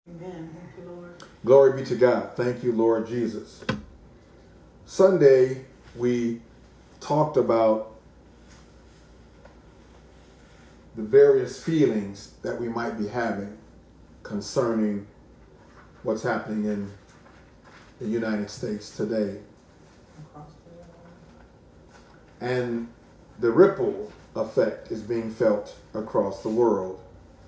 Amen. Thank you, Lord. Glory be to God. Thank you, Lord Jesus. Sunday, we talked about the various feelings that we might be having concerning what's happening in the United States today. And the ripple effect is being felt across the world.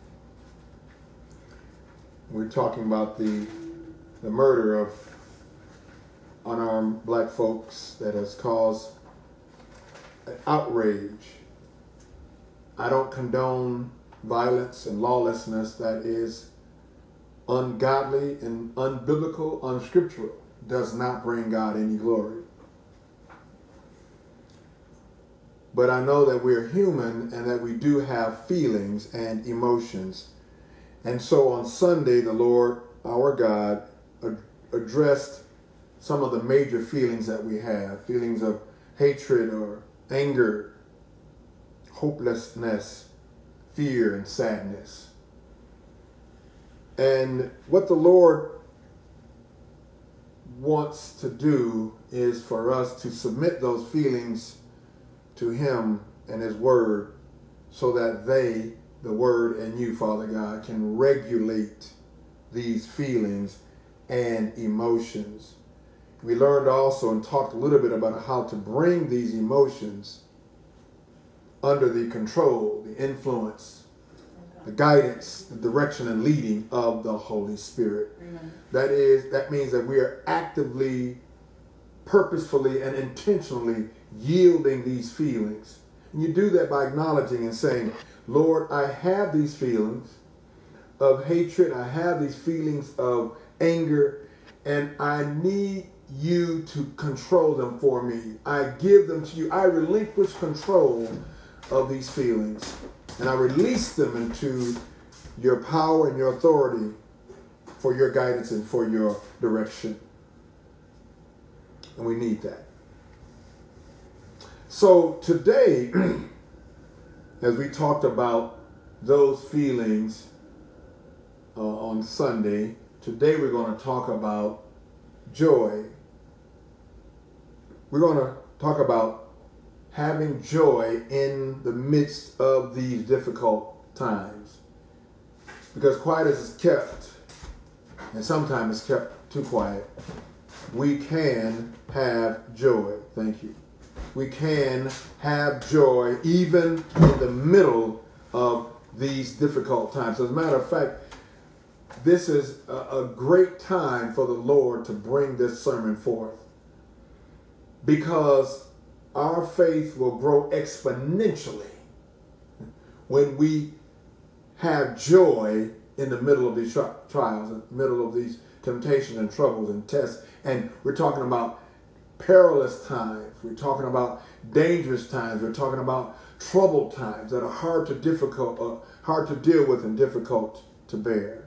We're talking about the murder of unarmed black folks that has caused an outrage. I don't condone violence and lawlessness that is ungodly and unbiblical, unscriptural. Does not bring God any glory. But I know that we're human and that we do have feelings and emotions. And so on Sunday, the Lord, our God, addressed some of the major feelings that we have. Feelings of hatred or anger, hopelessness, fear, and sadness. And what the Lord wants to do is for us to submit those feelings to Him and His Word so that they, the Word and you, Father God, can regulate these feelings and emotions. We learned also and talked a little bit about how to bring these emotions under the control, the influence, the guidance, the direction and leading of the Holy Spirit. Amen. That means that we are actively, purposefully, and intentionally yielding these feelings. And you do that by acknowledging and saying, Lord, I have these feelings of hatred. I have these feelings of anger, and I need you to control them for me. I give them to you. I relinquish control of these feelings, and I release them into your power and your authority for your guidance and for your direction. And we need that. So today, as we talked about those feelings on Sunday, today we're going to talk about joy. We're going to talk about having joy in the midst of these difficult times. Because quiet as it's kept, and sometimes it's kept too quiet, we can have joy. Thank you. We can have joy even in the middle of these difficult times. As a matter of fact, this is a great time for the Lord to bring this sermon forth, because our faith will grow exponentially when we have joy in the middle of these trials, in the middle of these temptations and troubles and tests. And we're talking about perilous times. We're talking about dangerous times. We're talking about troubled times that are hard to deal with and difficult to bear.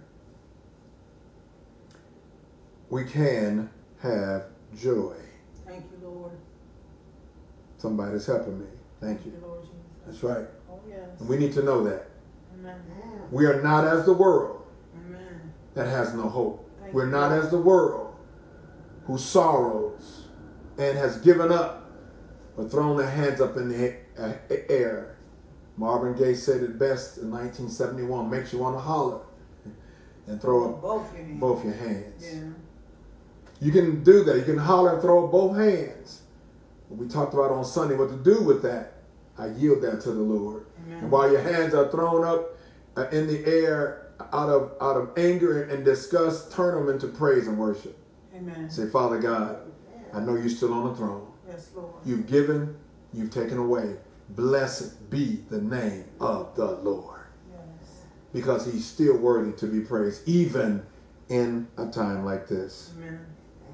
We can have joy. Thank you, Lord. Somebody's helping me. Thank you. Lord Jesus. That's right. Oh, yes. And we need to know that. Amen. We are not as the world Amen. that has no hope. Thank We're you, not Lord. as the world who sorrows and has given up or thrown their hands up in the air. Marvin Gaye said it best in 1971, makes you want to holler and throw up both your hands. Yeah. You can do that. You can holler and throw up both hands. We talked about on Sunday what to do with that. I yield that to the Lord. Amen. And while your hands are thrown up in the air out of anger and disgust, turn them into praise and worship. Amen. Say, Father God, I know you're still on the throne. Yes, Lord. You've given, you've taken away. Blessed be the name of the Lord. Yes. Because he's still worthy to be praised, even in a time like this. Amen.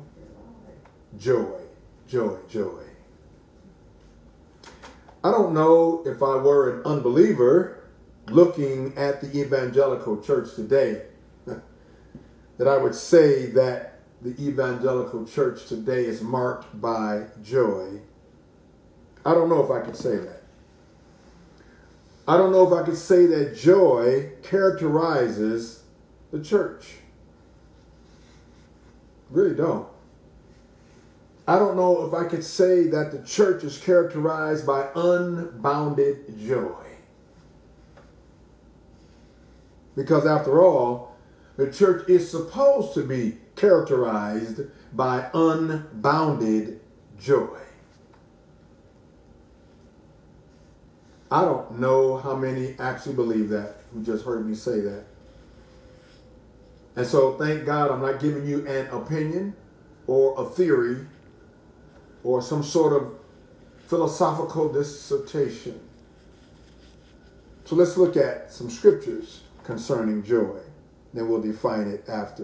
Joy, joy, joy. I don't know if I were an unbeliever looking at the evangelical church today, that I would say that the evangelical church today is marked by joy. I don't know if I could say that. I don't know if I could say that joy characterizes the church. Really don't. I don't know if I could say that the church is characterized by unbounded joy. Because after all, the church is supposed to be characterized by unbounded joy. I don't know how many actually believe that, who just heard me say that. And so thank God I'm not giving you an opinion or a theory or some sort of philosophical dissertation. So let's look at some scriptures concerning joy. Then we'll define it after.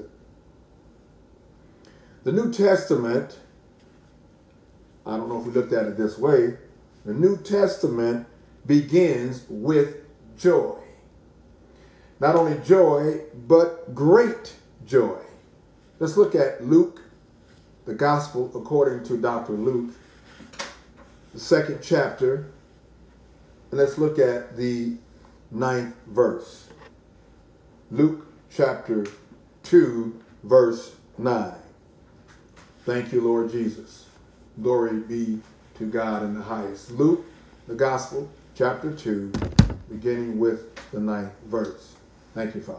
The New Testament, I don't know if we looked at it this way, the New Testament begins with joy. Not only joy, but great joy. Let's look at Luke, the Gospel according to Dr. Luke, the 2nd chapter, and let's look at the 9th verse. Luke chapter 2, verse 9. Thank you, Lord Jesus. Glory be to God in the highest. Luke, the Gospel, chapter 2, beginning with the 9th verse. Thank you, Father.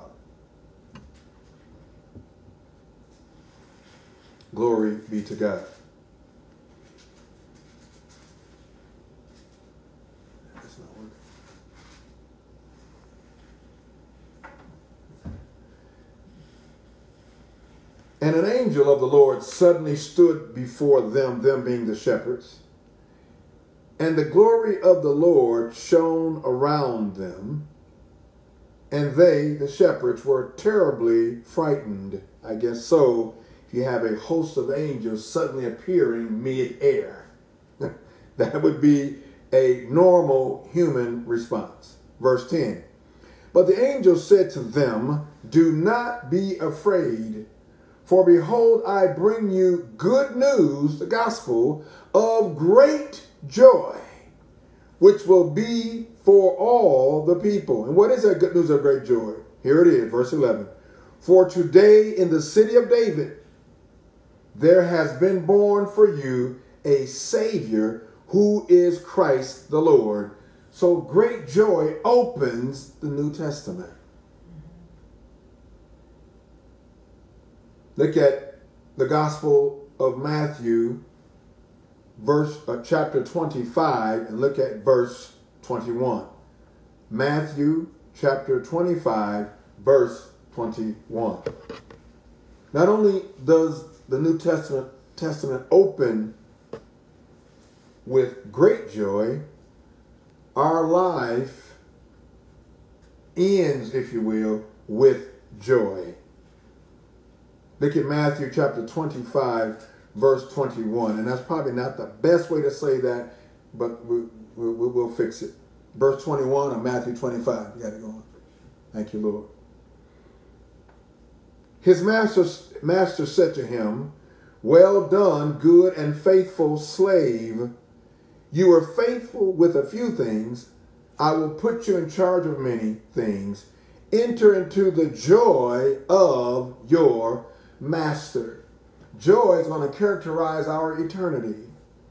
Glory be to God. That's not working. And an angel of the Lord suddenly stood before them being the shepherds, and the glory of the Lord shone around them, and they, the shepherds, were terribly frightened. I guess so, if you have a host of angels suddenly appearing mid-air. That would be a normal human response. Verse 10. But the angel said to them, "Do not be afraid, for behold, I bring you good news, the gospel, of great joy, which will be for all the people." And what is that good news of great joy? Here it is, verse 11. "For today in the city of David, there has been born for you a Savior who is Christ the Lord." So great joy opens the New Testament. Look at the Gospel of Matthew, chapter 25, and look at verse 21. Matthew chapter 25, verse 21. Not only does the New Testament open with great joy, our life ends, if you will, with joy. Look at Matthew chapter 25, verse 21. And that's probably not the best way to say that, but we'll fix it. Verse 21 of Matthew 25. You got it going. Thank you, Lord. His master said to him, "Well done, good and faithful slave. You are faithful with a few things. I will put you in charge of many things. Enter into the joy of your master." Joy is going to characterize our eternity.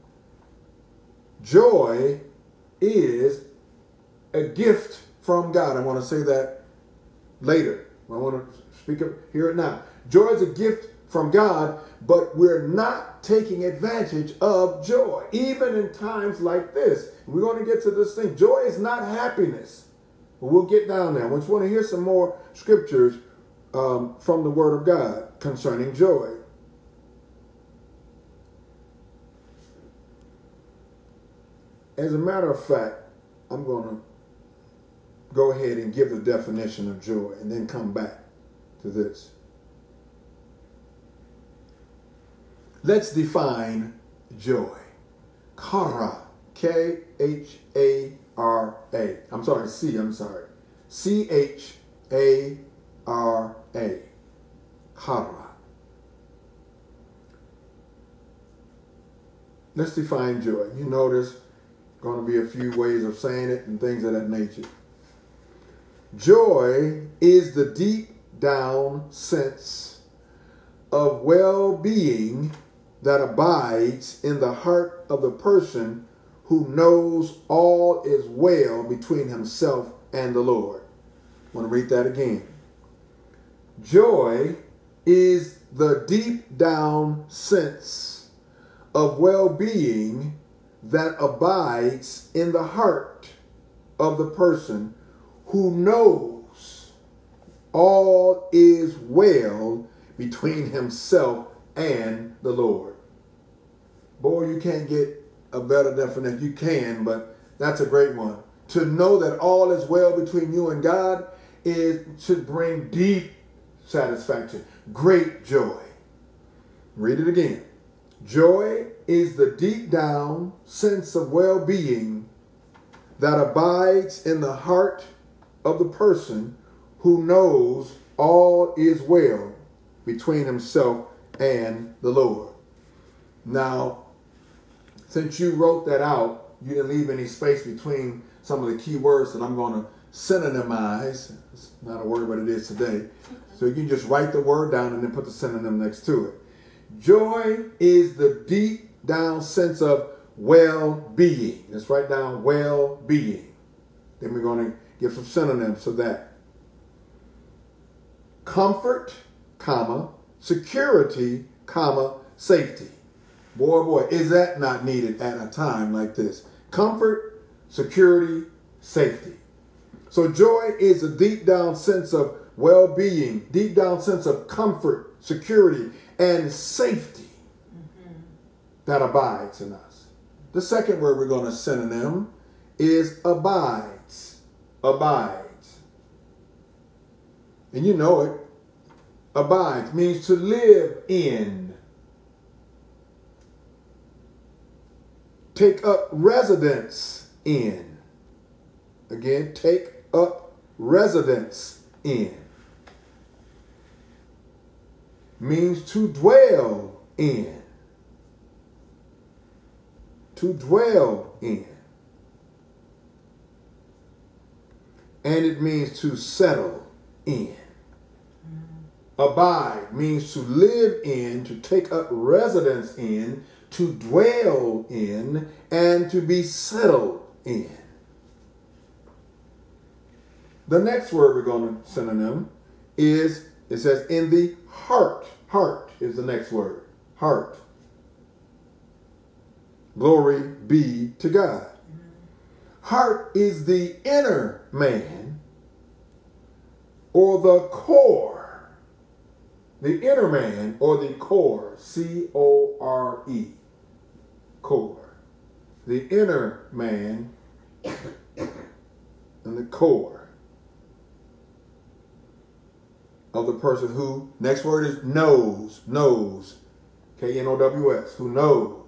Joy is a gift from God. I want to say that later. I want to speak up here and now. Joy is a gift from God, but we're not taking advantage of joy, even in times like this. We're going to get to this thing. Joy is not happiness. But we'll get down there. I just want to hear some more scriptures from the Word of God concerning joy. As a matter of fact, I'm going to go ahead and give the definition of joy and then come back to this. Let's define joy. Chara, K-H-A-R-A. I'm sorry. C-H-A-R-A. Chara. Let's define joy. You notice going to be a few ways of saying it and things of that nature. Joy is the deep down sense of well-being that abides in the heart of the person who knows all is well between himself and the Lord. I want to read that again. Joy is the deep down sense of well-being that abides in the heart of the person who knows all is well between himself and the Lord. Boy, you can't get a better definition. You can, but that's a great one. To know that all is well between you and God should bring deep satisfaction, great joy. Read it again. Joy is the deep down sense of well-being that abides in the heart of the person who knows all is well between himself and the Lord. Now, since you wrote that out, you didn't leave any space between some of the key words that I'm going to synonymize. It's not a word, but it is today. So you can just write the word down and then put the synonym next to it. Joy is the deep down sense of well-being. Let's write down well-being. Then we're going to give some synonyms to that. Comfort, comma, security, comma, safety. Boy, is that not needed at a time like this? Comfort, security, safety. So joy is a deep down sense of well-being, deep down sense of comfort, security, and safety that abides in us. The second word we're going to synonym is abides. Abides. And you know it. Abides means to live in. Take up residence in. Again, take up residence in. Means to dwell in. To dwell in. And it means to settle in. Abide means to live in, to take up residence in, to dwell in, and to be settled in. The next word we're going to synonym is, it says, in the heart. Heart is the next word. Heart. Glory be to God. Heart is the inner man or the core. The inner man or the core. C-O-R-E. Core. The inner man and the core of the person who, next word is knows. Knows. K-N-O-W-S. Who knows.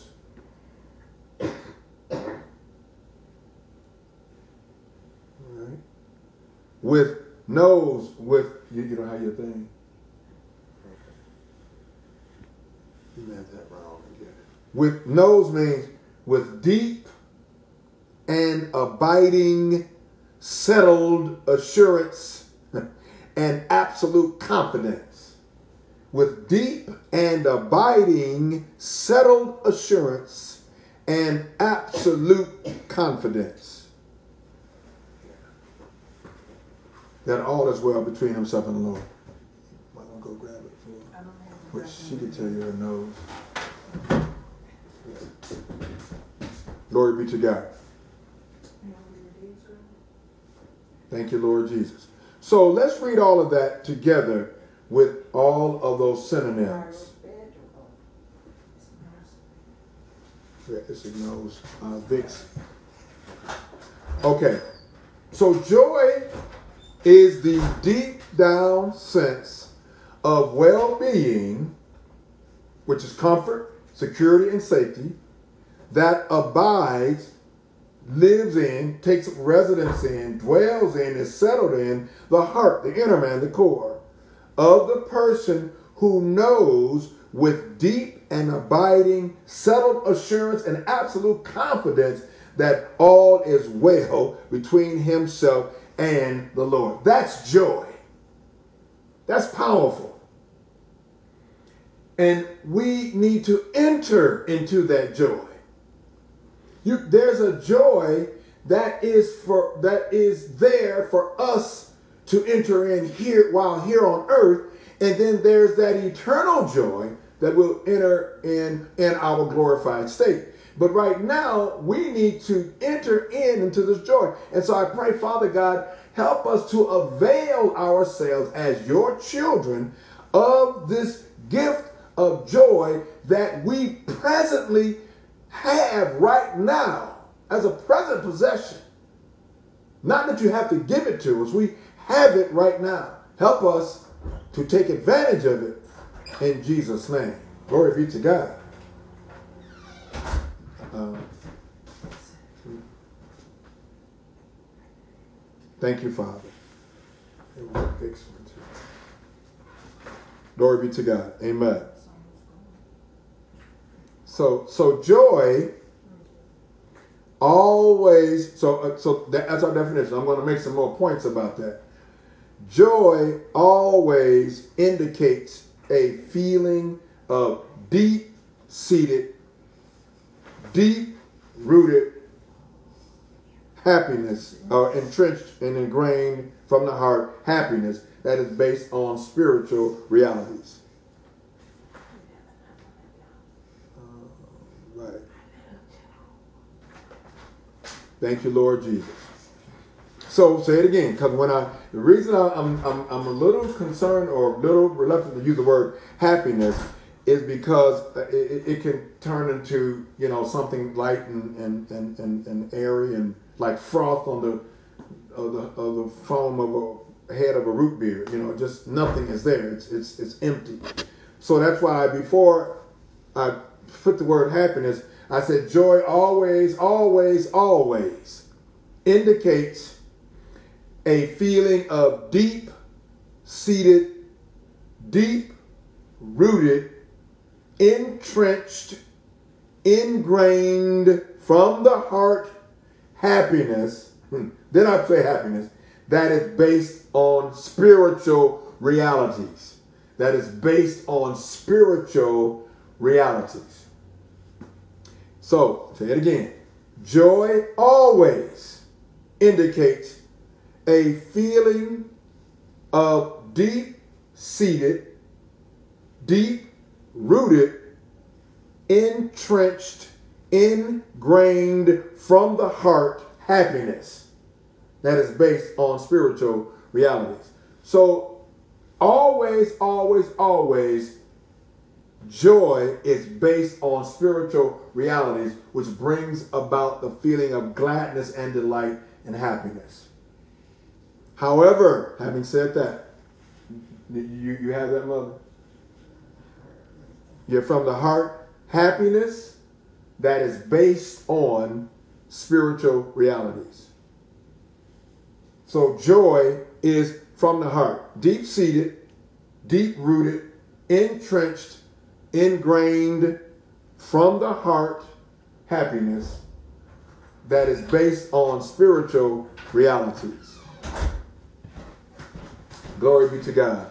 All right. With knows, with, you don't have your thing. You have that wrong again. With knows means with deep and abiding, settled assurance and absolute confidence. With deep and abiding, settled assurance and absolute confidence. That all is well between himself and the Lord. Might want to go grab it for her. Which she could tell you her nose. Glory be to God. Thank you, Lord Jesus. So let's read all of that together with all of those synonyms. It's a nose. Vicks. Okay. So joy is the deep down sense of well-being, which is comfort, security, and safety, that abides, lives in, takes residence in, dwells in, is settled in the heart, the inner man, the core of the person who knows with deep and abiding, settled assurance and absolute confidence that all is well between himself and the Lord. That's joy. That's powerful. And we need to enter into that joy. There's a joy that is there for us to enter in here while here on earth, and then there's that eternal joy that will enter in our glorified state. But right now, we need to enter into this joy. And so I pray, Father God, help us to avail ourselves as your children of this gift of joy that we presently have right now as a present possession. Not that you have to give it to us. We have it right now. Help us to take advantage of it in Jesus' name. Glory be to God. Thank you, Father. Glory be to God. Amen. So joy always, so that's our definition. I'm going to make some more points about that. Joy always indicates a feeling of deep-seated, deep-rooted happiness, or entrenched and ingrained from the heart happiness that is based on spiritual realities. Right. Thank you, Lord Jesus. So say it again, because the reason I'm a little concerned or a little reluctant to use the word happiness is because it can turn into something light and airy and like froth on the foam of a head of a root beer. Just nothing is there. It's empty. So that's why before I put the word happiness, I said joy always, always, always indicates a feeling of deep-seated, deep-rooted, entrenched, ingrained from the heart happiness. Then I say happiness that is based on spiritual realities. That is based on spiritual realities. So, say it again. Joy always indicates a feeling of deep-seated, deep-rooted, entrenched, ingrained from the heart happiness that is based on spiritual realities. So always, always, always, joy is based on spiritual realities, which brings about the feeling of gladness and delight and happiness. However, having said that, you have that, mother? You're from the heart happiness that is based on spiritual realities. So joy is from the heart, deep-seated, deep-rooted, entrenched, ingrained from the heart happiness that is based on spiritual realities. Glory be to God.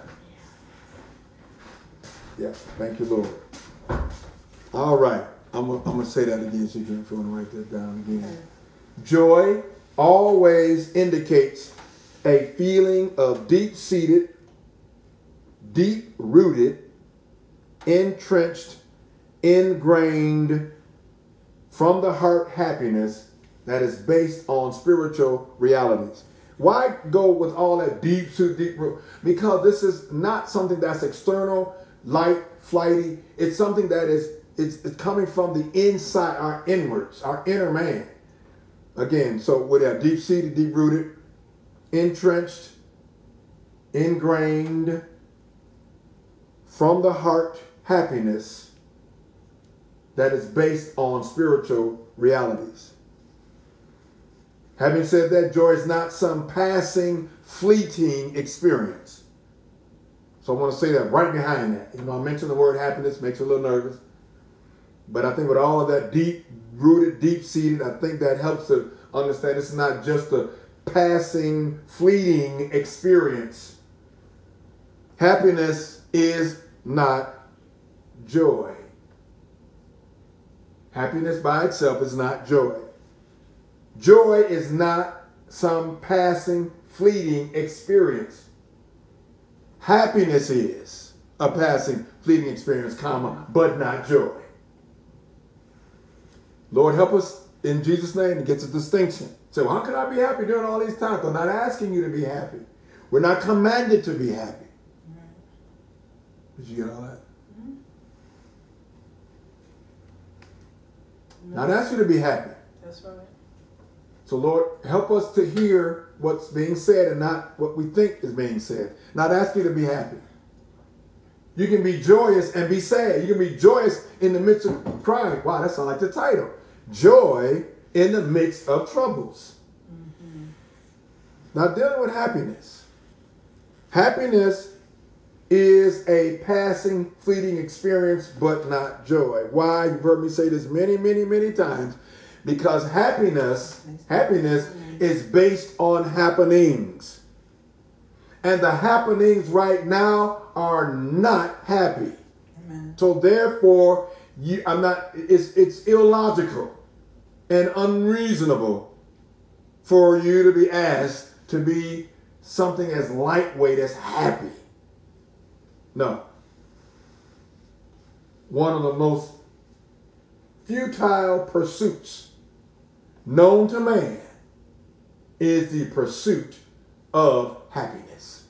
Yes, thank you, Lord. All right, I'm gonna say that again so you can, if you want to write that down again. Okay. Joy always indicates a feeling of deep-seated, deep-rooted, entrenched, ingrained from the heart happiness that is based on spiritual realities. Why go with all that deep root? Because this is not something that's external, light, flighty. It's something that it's coming from the inside, our inwards, our inner man. Again, so with that deep-seated, deep-rooted, entrenched, ingrained from the heart happiness that is based on spiritual realities. Having said that, joy is not some passing, fleeting experience. So I want to say that right behind that. I mentioned the word happiness, makes you a little nervous. But I think with all of that deep-rooted, deep-seated, I think that helps to understand it's not just a passing, fleeting experience. Happiness is not joy. Happiness by itself is not joy. Joy is not some passing, fleeting experience. Happiness is a passing, fleeting experience, comma, but not joy. Lord, help us in Jesus' name to get the distinction. So how can I be happy during all these times? I'm not asking you to be happy. We're not commanded to be happy. Did you get all that? No. Not ask you to be happy. That's right. So Lord, help us to hear what's being said and not what we think is being said. Not ask you to be happy. You can be joyous and be sad. You can be joyous in the midst of crying. Wow, that sounds like the title. Joy in the midst of troubles. Mm-hmm. Now dealing with happiness. Happiness is a passing, fleeting experience, but not joy. Why? You've heard me say this many, many, many times. Because happiness is based on happenings. And the happenings right now are not happy. Amen. So therefore, it's illogical and unreasonable for you to be asked to be something as lightweight as happy. No. One of the most futile pursuits known to man is the pursuit of happiness.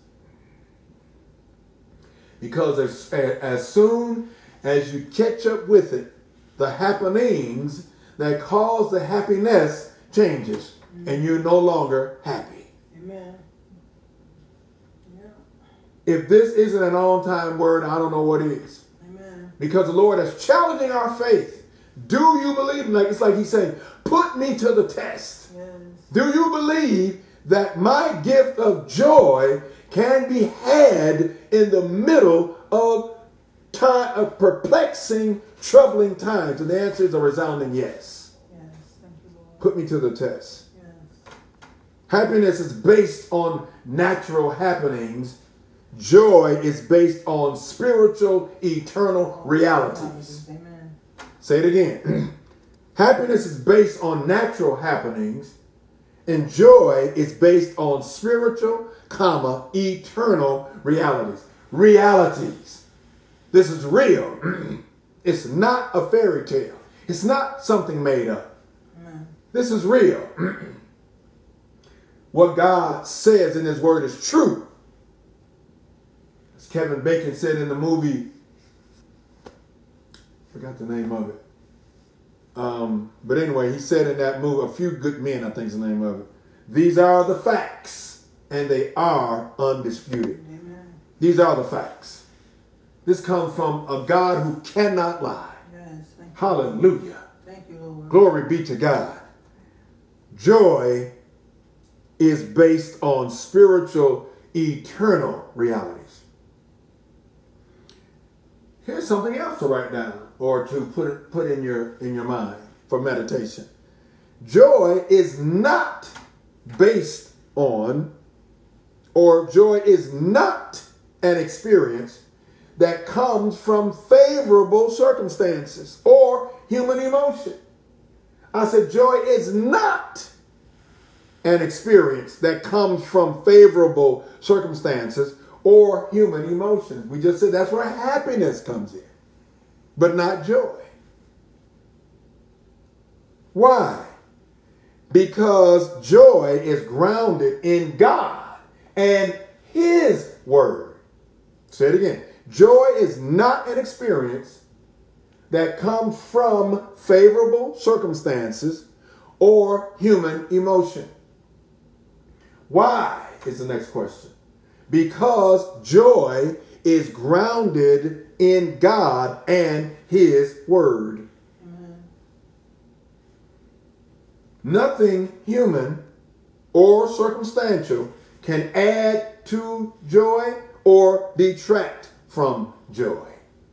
Because as soon as you catch up with it, the happenings that cause the happiness changes, and you're no longer happy. Amen. Yeah. If this isn't an on-time word, I don't know what is. Amen. Because the Lord is challenging our faith. Do you believe? It's like he's saying, put me to the test. Yes. Do you believe that my gift of joy can be had in the middle of time of perplexing, troubling times? And the answer is a resounding yes. Yes. Thank you, Lord. Put me to the test. Yes. Happiness is based on natural happenings. Joy is based on spiritual, eternal realities. Amen. Say it again. Happiness is based on natural happenings, and joy is based on spiritual, eternal realities. Realities. This is real. It's not a fairy tale. It's not something made up. Amen. This is real. What God says in his word is true. As Kevin Bacon said in the movie, forgot the name of it. But anyway, he said in that movie, A Few Good Men, I think is the name of it. These are the facts, and they are undisputed. Amen. These are the facts. This comes from a God who cannot lie. Yes, thank you. Hallelujah. Thank you, Lord. Glory be to God. Joy is based on spiritual, eternal realities. Here's something else to write down or to put in your mind for meditation. Joy is not based on, or joy is not an experience that comes from favorable circumstances or human emotion. I said joy is not an experience that comes from favorable circumstances or human emotions. We just said that's where happiness comes in, but not joy. Why? Because joy is grounded in God and His Word. Say it again. Joy is not an experience that comes from favorable circumstances or human emotion. Why is the next question. Because joy is grounded in God and His Word. Amen. Nothing human or circumstantial can add to joy or detract from joy.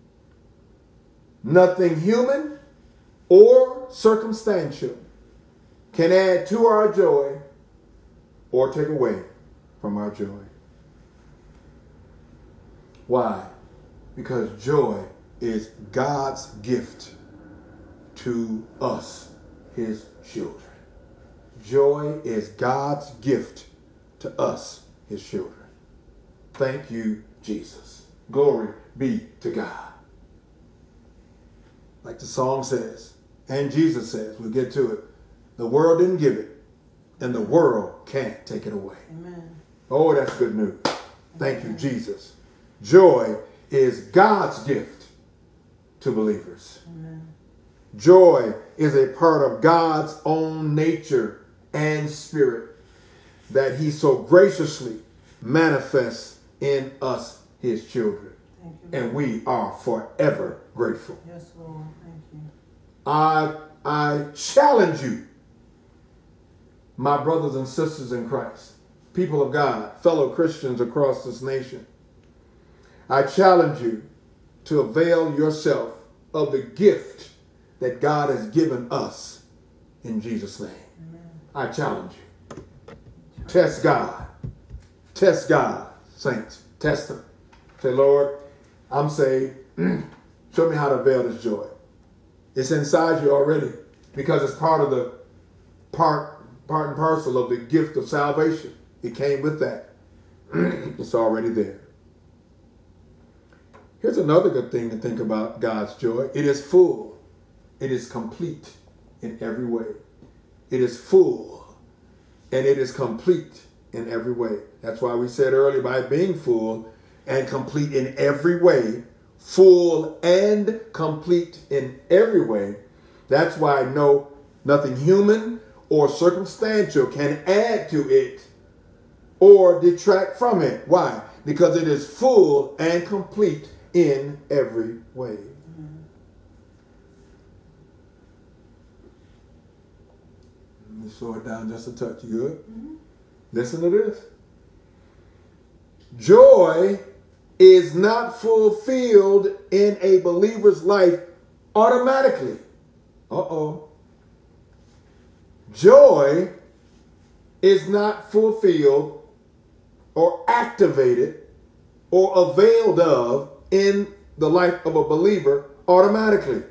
Nothing human or circumstantial can add to our joy or take away from our joy. Why? Because joy is God's gift to us, his children. Joy is God's gift to us, his children. Thank you, Jesus. Glory be to God. Like the song says, and Jesus says, we'll get to it, the world didn't give it, and the world can't take it away. Amen. Oh, that's good news. Thank you, Jesus. Joy is God's gift to believers. Amen. Joy is a part of God's own nature and spirit that he so graciously manifests in us, his children. Thank you, Lord. And we are forever grateful. Yes, Lord. Thank you. I challenge you, my brothers and sisters in Christ, people of God, fellow Christians across this nation. I challenge you to avail yourself of the gift that God has given us in Jesus' name. Amen. I challenge you. Test God. Test God, saints. Test him. Say, Lord, I'm saved. Show me how to avail this joy. It's inside you already because it's part of the part and parcel of the gift of salvation. It came with that. It's already there. Here's another good thing to think about God's joy. It is full. It is complete in every way. It is full and it is complete in every way. That's why we said earlier, by being full and complete in every way, full and complete in every way, that's why nothing human or circumstantial can add to it or detract from it. Why? Because it is full and complete in every way. Let me slow it down just a touch. You good? Mm-hmm. Listen to this. Joy is not fulfilled in a believer's life automatically. Joy is not fulfilled or activated or availed of in the life of a believer automatically.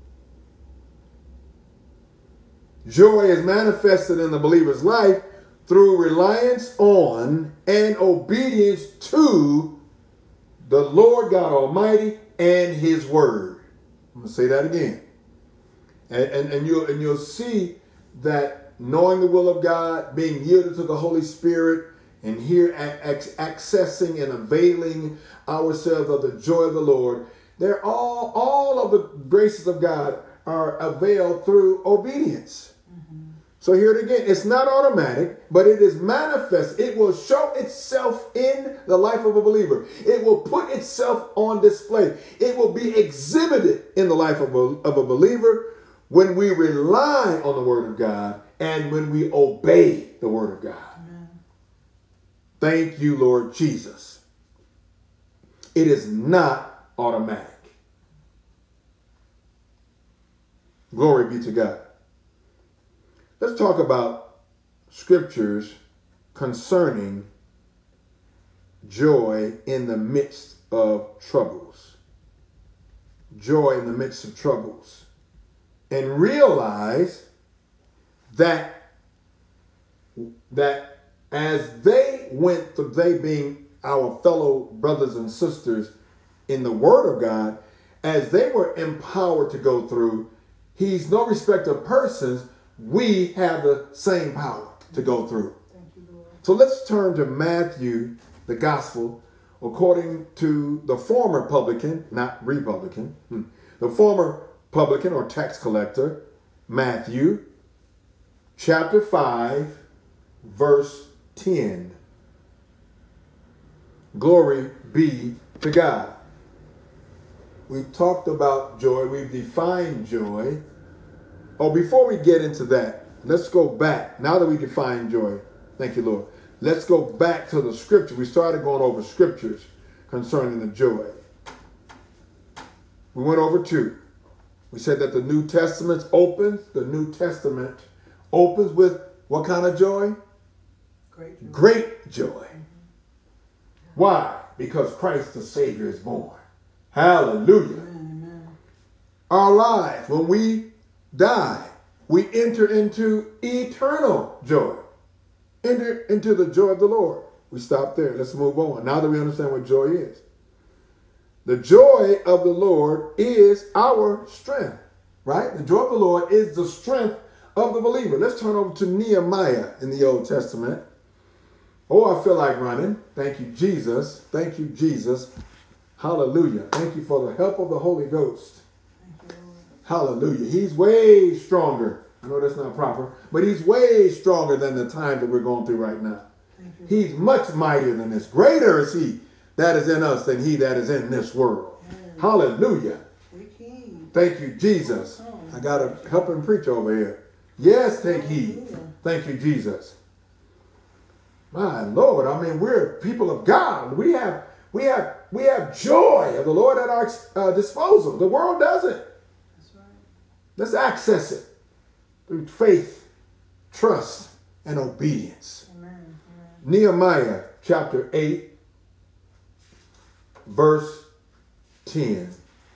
Joy is manifested in the believer's life through reliance on and obedience to the Lord God Almighty and his word. I'm going to say that again. And you'll see that knowing the will of God, being yielded to the Holy Spirit, and here accessing and availing ourselves of the joy of the Lord, they're all of the graces of God are availed through obedience. Mm-hmm. So hear it again. It's not automatic, but it is manifest. It will show itself in the life of a believer. It will put itself on display. It will be exhibited in the life of a believer when we rely on the word of God and when we obey the word of God. Amen. Thank you, Lord Jesus. It is not automatic. Glory be to God. Let's talk about scriptures concerning joy in the midst of troubles. Joy in the midst of troubles. And realize that as they went through, they being our fellow brothers and sisters in the Word of God, as they were empowered to go through, he's no respecter of persons. We have the same power to go through. Thank you, Lord. So let's turn to Matthew, the gospel, according to the former publican, not Republican, the former publican or tax collector, Matthew, chapter 5, verse 10. Glory be to God. We've talked about joy. We've defined joy. Oh, before we get into that, let's go back. Now that we define joy, thank you, Lord. Let's go back to the scripture. We started going over scriptures concerning the joy. We went over 2. We said that the New Testament opens with what kind of joy? Great joy. Great joy. Mm-hmm. Why? Because Christ the Savior is born. Hallelujah. Amen. our lives, when we die, we enter into eternal joy. Enter into the joy of the Lord. We stop there. Let's move on. Now that we understand what joy is. The joy of the Lord is our strength, right? The joy of the Lord is the strength of the believer. Let's turn over to Nehemiah in the Old Testament. Oh, I feel like running. Thank you, Jesus. Thank you, Jesus. Hallelujah. Thank you for the help of the Holy Ghost. Hallelujah. He's way stronger. I know that's not proper, but he's way stronger than the time that we're going through right now. He's much mightier than this. Greater is he that is in us than he that is in this world. Hallelujah. Thank you, Jesus. I got to help him preach over here. Yes, take heed. Thank you, Jesus. My Lord, I mean, we're people of God. We have joy of the Lord at our disposal. The world doesn't. That's right. Let's access it through faith, trust, and obedience. Amen. Nehemiah chapter 8, verse 10.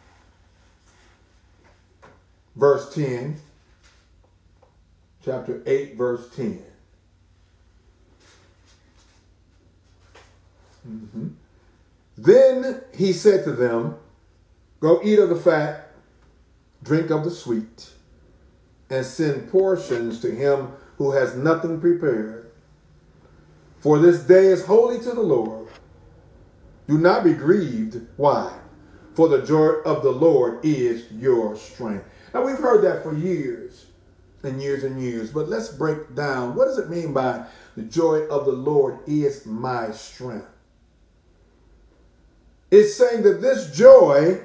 Verse 10. Chapter 8, verse 10. Mm-hmm. Then he said to them, go eat of the fat, drink of the sweet, and send portions to him who has nothing prepared. For this day is holy to the Lord. Do not be grieved. Why? For the joy of the Lord is your strength. Now we've heard that for years and years and years, but let's break down. What does it mean by the joy of the Lord is my strength? It's saying that this joy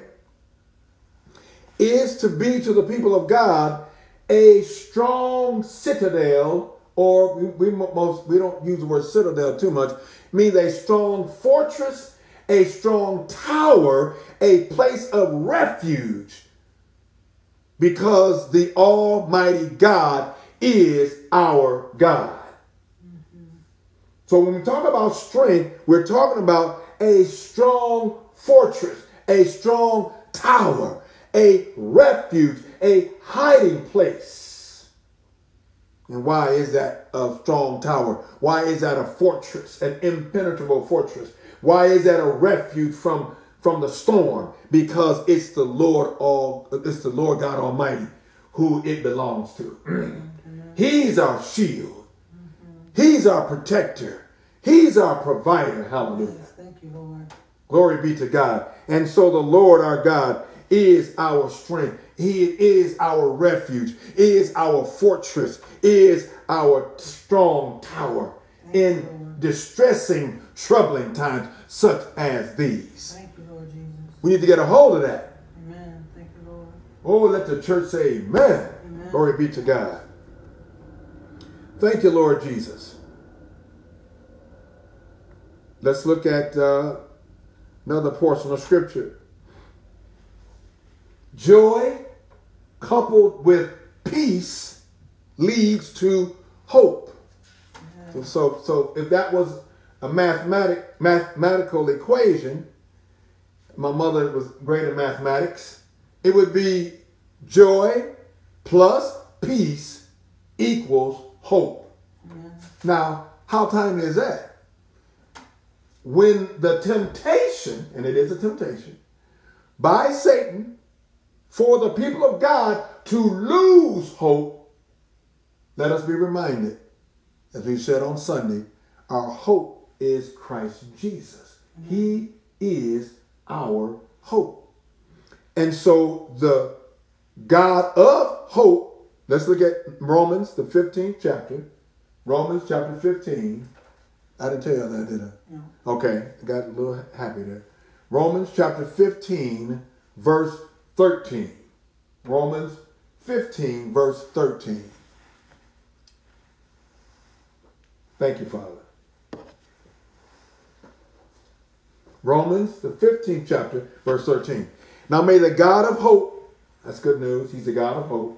is to be to the people of God a strong citadel, or we don't use the word citadel too much. It means a strong fortress, a strong tower, a place of refuge, because the Almighty God is our God. Mm-hmm. So when we talk about strength, we're talking about a strong fortress, a strong tower, a refuge, a hiding place. And why is that a strong tower? Why is that a fortress, an impenetrable fortress? Why is that a refuge from the storm? Because it's the Lord God Almighty who it belongs to. He's our shield. He's our protector. He's our provider. Hallelujah. Yes, thank you, Lord. Glory be to God. And so the Lord our God is our strength. He is our refuge, is our fortress, is our strong tower in distressing, troubling times such as these. Thank you, Lord Jesus. We need to get a hold of that. Amen. Thank you, Lord. Oh, let the church say amen. Amen. Glory be to God. Thank you, Lord Jesus. Let's look at another portion of scripture. Joy coupled with peace leads to hope. So if that was a mathematical equation, my mother was great at mathematics, it would be joy plus peace equals hope. Yeah. Now, how timely is that? When the temptation, and it is a temptation, by Satan for the people of God to lose hope, let us be reminded, as we said on Sunday, our hope is Christ Jesus. Mm-hmm. He is our hope. And so the God of hope, let's look at Romans, the 15th chapter. Romans chapter 15. I didn't tell you that, did I? No. Okay, I got a little happy there. Romans chapter 15, verse 13. Romans 15, verse 13. Thank you, Father. Romans, the 15th chapter, verse 13. Now may the God of hope, that's good news, he's the God of hope.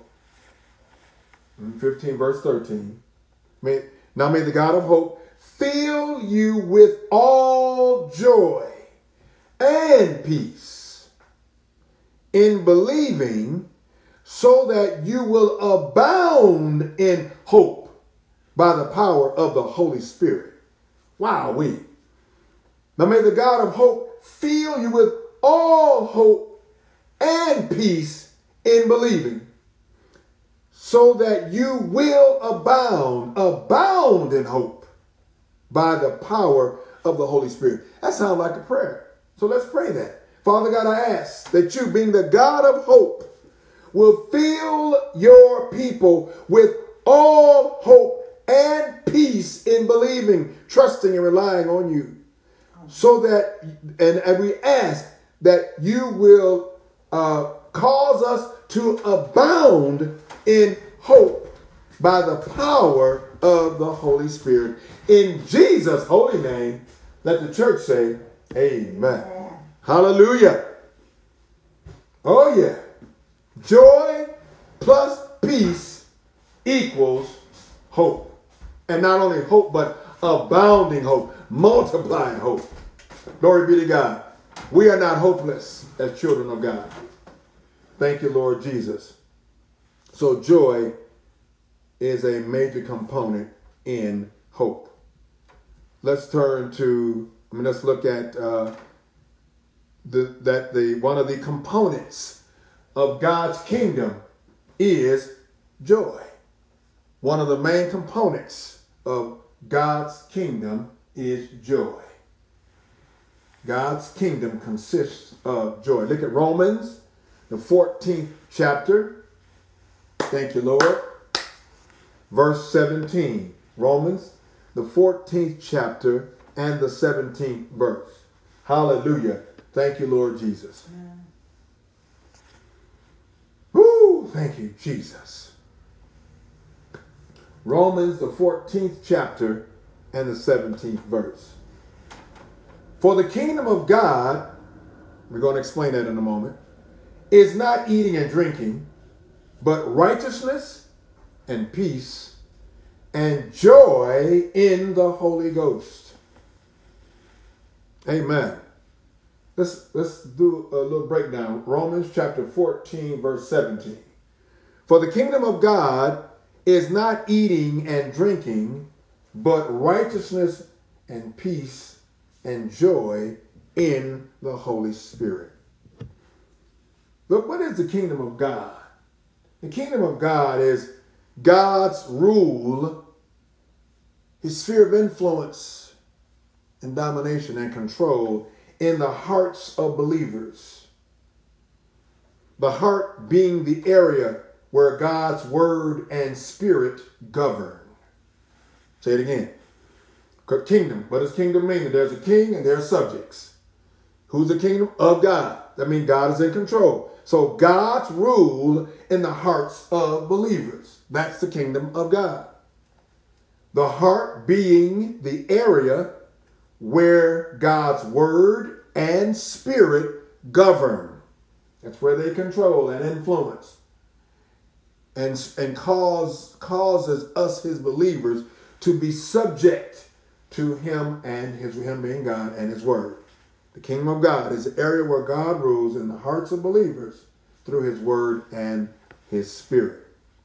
15, verse 13. Now may the God of hope fill you with all joy and peace in believing, so that you will abound in hope by the power of the Holy Spirit. Wowee. Now may the God of hope fill you with all hope and peace in believing, so that you will abound in hope by the power of the Holy Spirit. That sounds like a prayer. So let's pray that. Father God, I ask that you, being the God of hope, will fill your people with all hope and peace in believing, trusting and relying on you. So that, and we ask that you will cause us to abound in hope by the power of the Holy Spirit. In Jesus' holy name, let the church say, amen. Hallelujah. Oh yeah. Joy plus peace equals hope. And not only hope, but abounding hope, multiplying hope. Glory be to God. We are not hopeless as children of God. Thank you, Lord Jesus. So joy is a major component in hope. Let's turn to, let's look at one of the components of God's kingdom is joy. One of the main components of God's kingdom is joy. God's kingdom consists of joy. Look at Romans, the 14th chapter. Thank you, Lord. Verse 17. Romans, the 14th chapter and the 17th verse. Hallelujah. Thank you, Lord Jesus. Woo! Thank you, Jesus. Romans, the 14th chapter and the 17th verse. For the kingdom of God, we're going to explain that in a moment, is not eating and drinking, but righteousness and peace and joy in the Holy Ghost. Amen. Let's do a little breakdown. Romans chapter 14, verse 17. For the kingdom of God is not eating and drinking, but righteousness and peace and joy in the Holy Spirit. Look, what is the kingdom of God? The kingdom of God is God's rule, his sphere of influence and domination and control in the hearts of believers. The heart being the area where God's word and spirit govern. Say it again. Kingdom. What does kingdom mean? There's a king and there are subjects. Who's the kingdom? Of God. That means God is in control. So God's rule in the hearts of believers. That's the kingdom of God. The heart being the area where God's word and spirit govern. That's where they control and influence. And causes us, his believers, to be subject to him and him being God and his word. The kingdom of God is the area where God rules in the hearts of believers through his word and his spirit.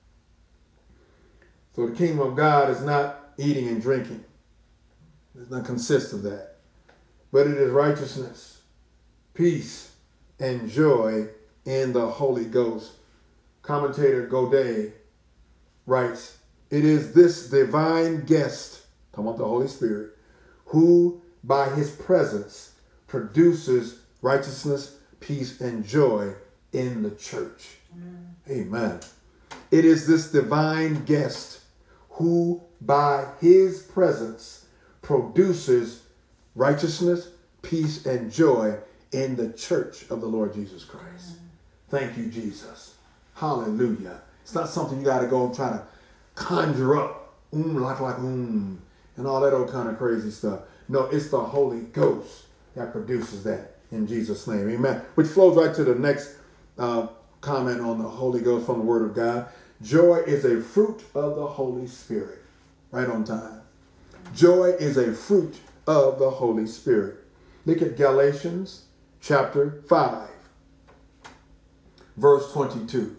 So the kingdom of God is not eating and drinking. It does not consist of that. But it is righteousness, peace, and joy in the Holy Ghost. Commentator Godet writes, it is this divine guest, talking about the Holy Spirit, who by his presence produces righteousness, peace, and joy in the church. Amen. It is this divine guest who by his presence produces righteousness, peace, and joy in the church of the Lord Jesus Christ. Thank you, Jesus. Hallelujah. It's not something you got to go and try to conjure up, and all that old kind of crazy stuff. No, it's the Holy Ghost that produces that in Jesus' name. Amen. Which flows right to the next comment on the Holy Ghost from the Word of God. Joy is a fruit of the Holy Spirit. Right on time. Joy is a fruit of the Holy Spirit. Look at Galatians chapter 5. verse 22.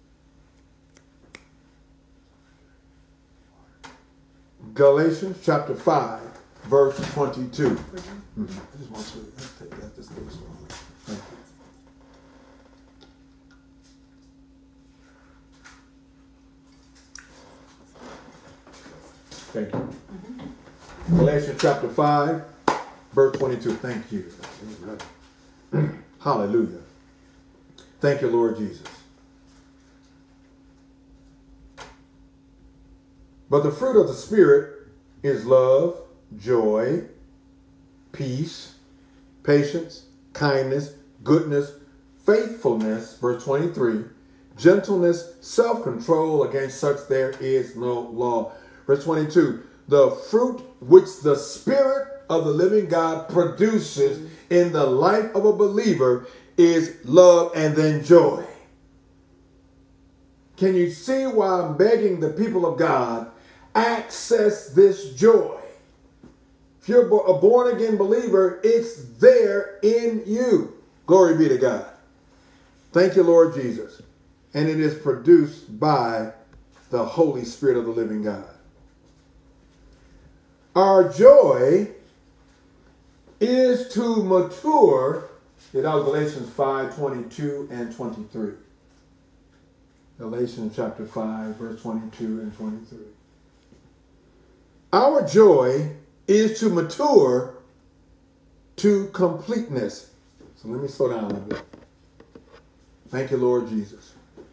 Galatians chapter 5, verse 22. I just want to take that just a little slowly. Thank you. Thank you. Galatians chapter 5, verse 22. Thank you. Hallelujah. Thank you, Lord Jesus. But the fruit of the Spirit is love, joy, peace, patience, kindness, goodness, faithfulness, verse 23, gentleness, self-control. Against such there is no law. Verse 22, the fruit which the Spirit of the living God produces in the life of a believer is love and then joy. Can you see why I'm begging the people of God, access this joy? If you're a born-again believer, it's there in you. Glory be to God. Thank you, Lord Jesus. And it is produced by the Holy Spirit of the living God. Our joy is to mature. That was Galatians 5, 22 and 23. Galatians chapter 5, verse 22 and 23. Our joy is to mature to completeness. So let me slow down a little bit. Thank you, Lord Jesus.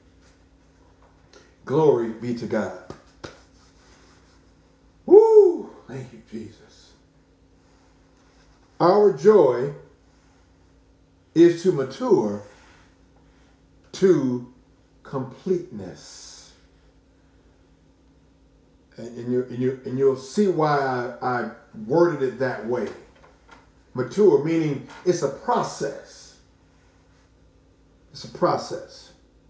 Glory be to God. Woo! Thank you, Jesus. Our joy is to mature to completeness. And you'll see why I worded it that way. Mature, meaning it's a process. It's a process.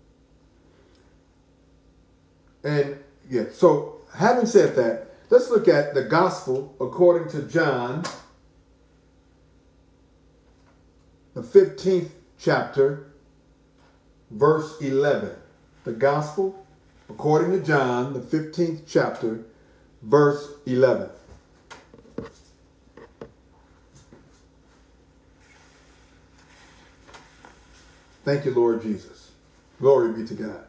And yeah, so having said that, let's look at the gospel according to John, the 15th chapter, verse 11. The gospel according to John, the 15th chapter, verse 11. Thank you, Lord Jesus. Glory be to God.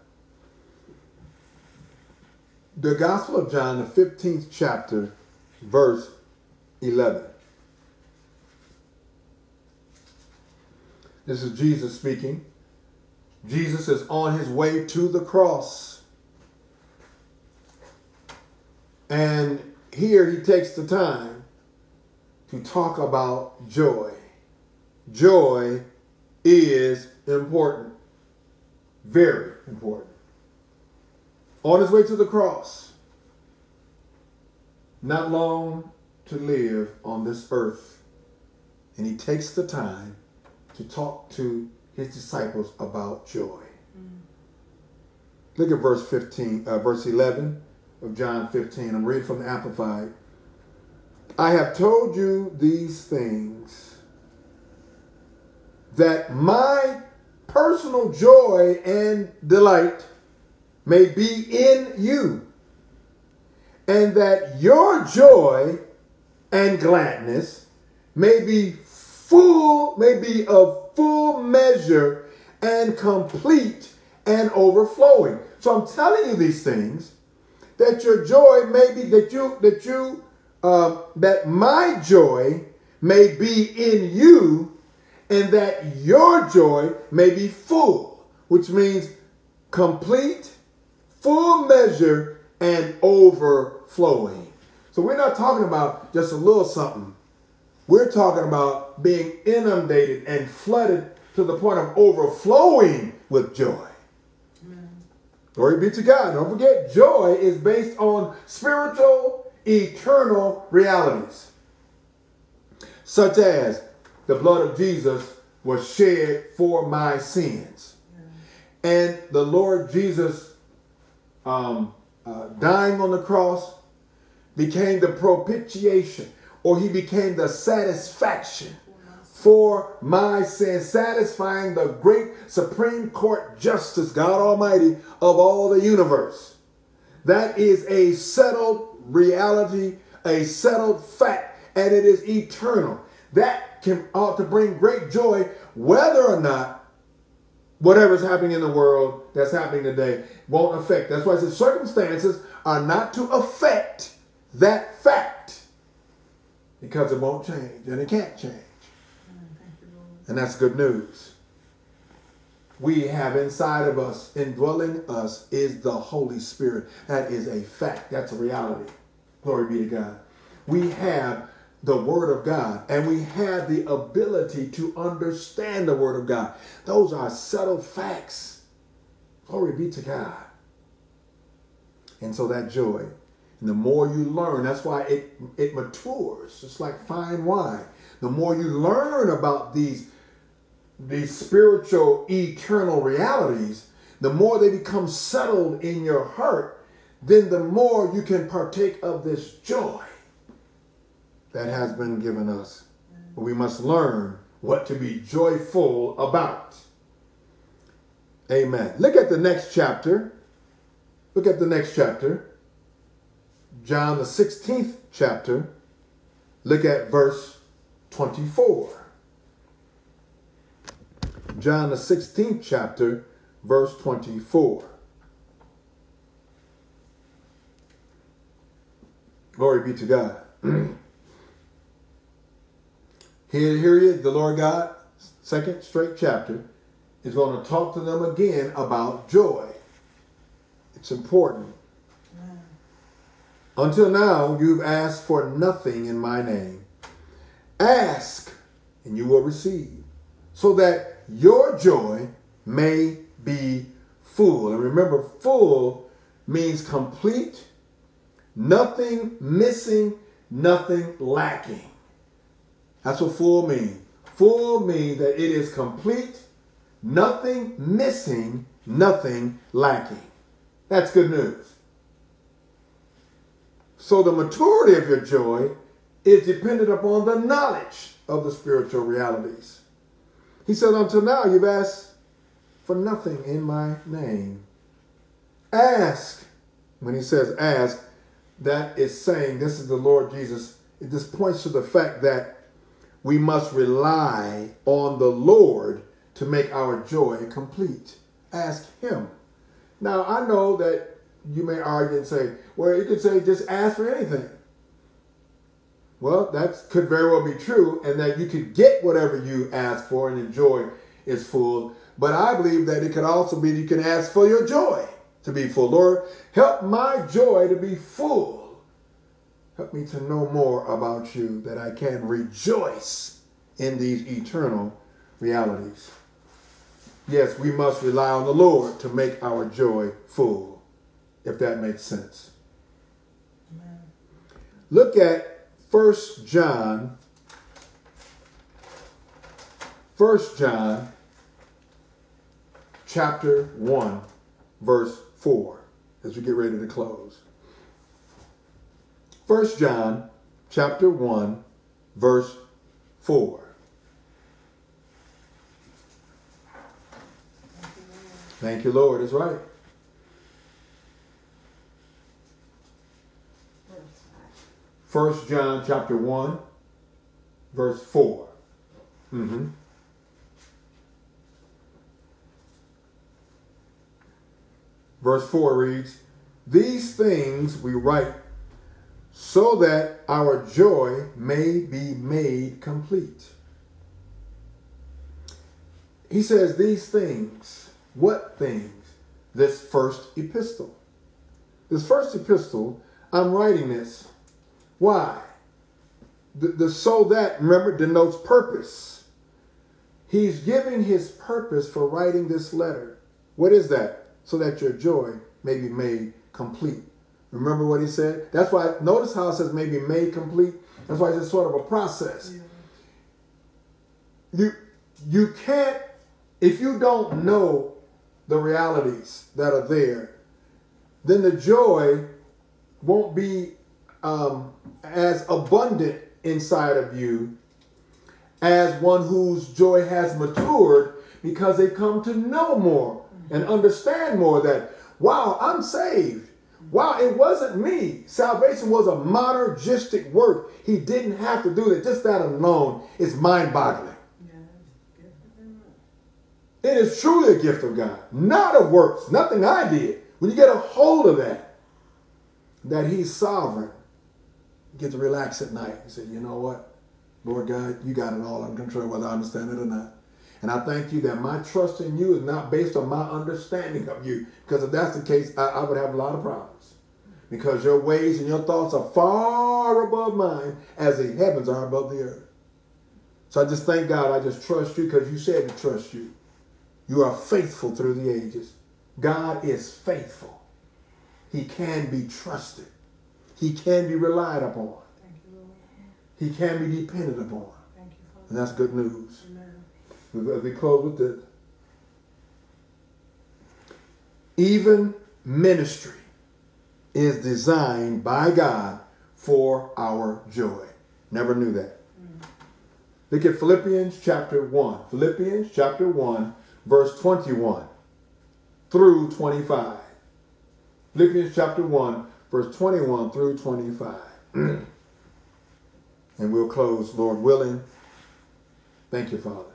The Gospel of John, the 15th chapter, verse 11. This is Jesus speaking. Jesus is on his way to the cross. And here he takes the time to talk about joy. Joy is important. Very important. On his way to the cross. Not long to live on this earth. And he takes the time to talk to his disciples about joy. Look at verse 11 of John 15. I'm reading from the Amplified. I have told you these things that my personal joy and delight may be in you, and that your joy and gladness may be of full measure and complete and overflowing. So I'm telling you these things that your joy may be that my joy may be in you, and that your joy may be full, which means complete, full measure, and overflowing. So we're not talking about just a little something. We're talking about being inundated and flooded to the point of overflowing with joy. Amen. Glory be to God. Don't forget, joy is based on spiritual, eternal realities, such as the blood of Jesus was shed for my sins. And the Lord Jesus dying on the cross became the propitiation, or he became the satisfaction for my sin, satisfying the great Supreme Court Justice, God Almighty, of all the universe. That is a settled reality, a settled fact, and it is eternal. That ought to bring great joy, whether or not whatever's happening in the world that's happening today won't affect. That's why it says circumstances are not to affect that fact, because it won't change, and it can't change. And that's good news. We have inside of us, indwelling us, is the Holy Spirit. That is a fact. That's a reality. Glory be to God. We have the Word of God, and we have the ability to understand the Word of God. Those are settled facts. Glory be to God. And so that joy, and the more you learn, that's why it matures. It's like fine wine. The more you learn about these spiritual, eternal realities, the more they become settled in your heart, then the more you can partake of this joy that has been given us. But we must learn what to be joyful about. Amen. Look at the next chapter. Look at the next chapter. John the 16th chapter. Look at verse 24. John the 16th chapter, verse 24. Glory be to God. Here he is, the Lord God, second straight chapter, is going to talk to them again about joy. It's important. Until now, you've asked for nothing in my name. Ask, and you will receive, so that your joy may be full. And remember, full means complete, nothing missing, nothing lacking. That's what full means. Full means that it is complete, nothing missing, nothing lacking. That's good news. So the maturity of your joy is dependent upon the knowledge of the spiritual realities. He said, until now you've asked for nothing in my name. Ask. When he says ask, that is saying, this is the Lord Jesus. This points to the fact that we must rely on the Lord to make our joy complete. Ask him. Now, I know that you may argue and say, well, you could say just ask for anything. Well, that could very well be true, and that you could get whatever you ask for and your joy is full. But I believe that it could also be you can ask for your joy to be full. Lord, help my joy to be full. Help me to know more about you, that I can rejoice in these eternal realities. Yes, we must rely on the Lord to make our joy full, if that makes sense. Amen. Look at 1 John chapter 1, verse 4, as we get ready to close. 1 John chapter 1, verse 4. Thank you, Lord. That's right. First John chapter 1, verse 4. Verse 4 reads, these things we write so that our joy may be made complete. He says these things. What things? This first epistle. This first epistle, I'm writing this. Why? The so that, remember, denotes purpose. He's giving his purpose for writing this letter. What is that? So that your joy may be made complete. Remember what he said? That's why, notice how it says may be made complete. That's why it's sort of a process. Yeah. You can't, if you don't know the realities that are there, then the joy won't be as abundant inside of you as one whose joy has matured because they come to know more and understand more that, wow, I'm saved. Wow, it wasn't me. Salvation was a monergistic work. He didn't have to do that. Just that alone is mind-boggling. It is truly a gift of God, not of works, nothing I did. When you get a hold of that he's sovereign, you get to relax at night. You say, you know what? Lord God, you got it all under control, whether I understand it or not. And I thank you that my trust in you is not based on my understanding of you. Because if that's the case, I would have a lot of problems. Because your ways and your thoughts are far above mine as the heavens are above the earth. So I just thank God. I just trust you because you said to trust you. You are faithful through the ages. God is faithful. He can be trusted. He can be relied upon. Thank you, Lord. He can be depended upon. Thank you, Father. And that's good news. Amen. As we close with this. Even ministry is designed by God for our joy. Never knew that. Look at Philippians chapter 1. Philippians chapter 1, verse 21 through 25. Philippians chapter 1, verse 21 through 25. And we'll close, Lord willing. Thank you, Father.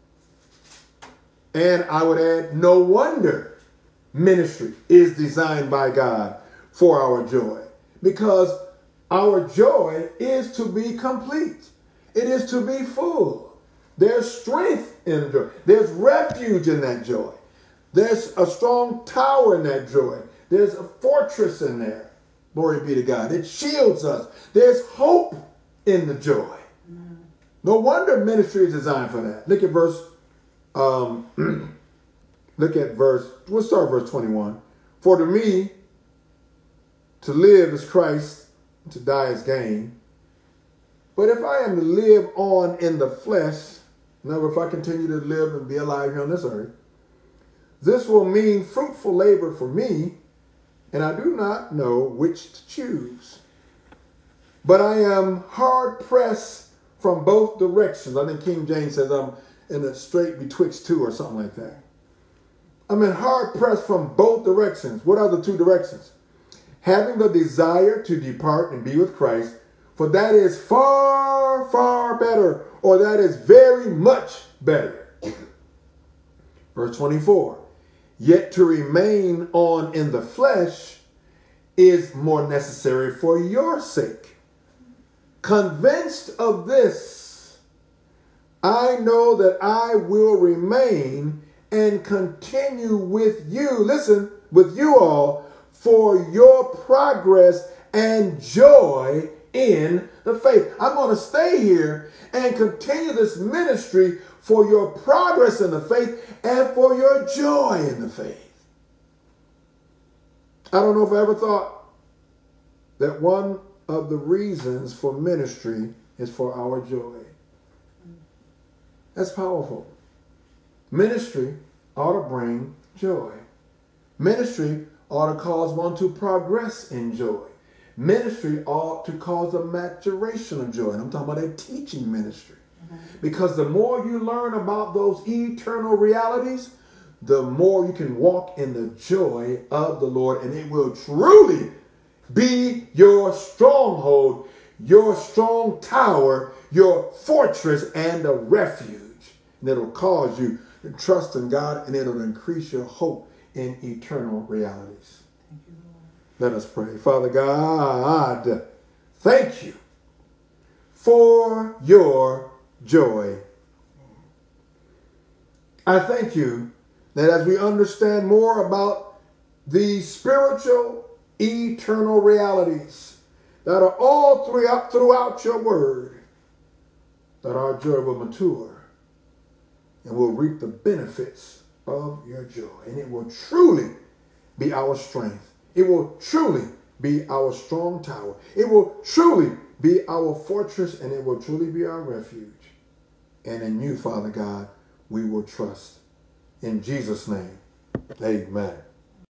And I would add, no wonder ministry is designed by God for our joy. Because our joy is to be complete. It is to be full. There's strength in joy. There's refuge in that joy. There's a strong tower in that joy. There's a fortress in there. Glory be to God. It shields us. There's hope in the joy. No wonder ministry is designed for that. Look at verse, we'll start verse 21. For to me, to live is Christ, to die is gain. But if I am to live on in the flesh, in other words, if I continue to live and be alive here on this earth, this will mean fruitful labor for me, and I do not know which to choose. But I am hard pressed from both directions. I think King James says I'm in a strait betwixt two or something like that. I'm in hard pressed from both directions. What are the two directions? Having the desire to depart and be with Christ, for that is far, far better, or that is very much better. Verse 24. Yet to remain on in the flesh is more necessary for your sake. Convinced of this, I know that I will remain and continue with you, listen, with you all, for your progress and joy in the faith. I'm going to stay here and continue this ministry for your progress in the faith and for your joy in the faith. I don't know if I ever thought that one of the reasons for ministry is for our joy. That's powerful. Ministry ought to bring joy. Ministry ought to cause one to progress in joy. Ministry ought to cause a maturation of joy. And I'm talking about a teaching ministry. Because the more you learn about those eternal realities, the more you can walk in the joy of the Lord. And it will truly be your stronghold, your strong tower, your fortress, and a refuge. And it'll cause you to trust in God, and it'll increase your hope in eternal realities. Thank you, Lord. Let us pray. Father God, thank you for your joy. I thank you that as we understand more about the spiritual, eternal realities that are all throughout your word, that our joy will mature and we'll reap the benefits of your joy. And it will truly be our strength. It will truly be our strong tower. It will truly be our fortress, and it will truly be our refuge. And in you, Father God, we will trust. In Jesus' name, amen.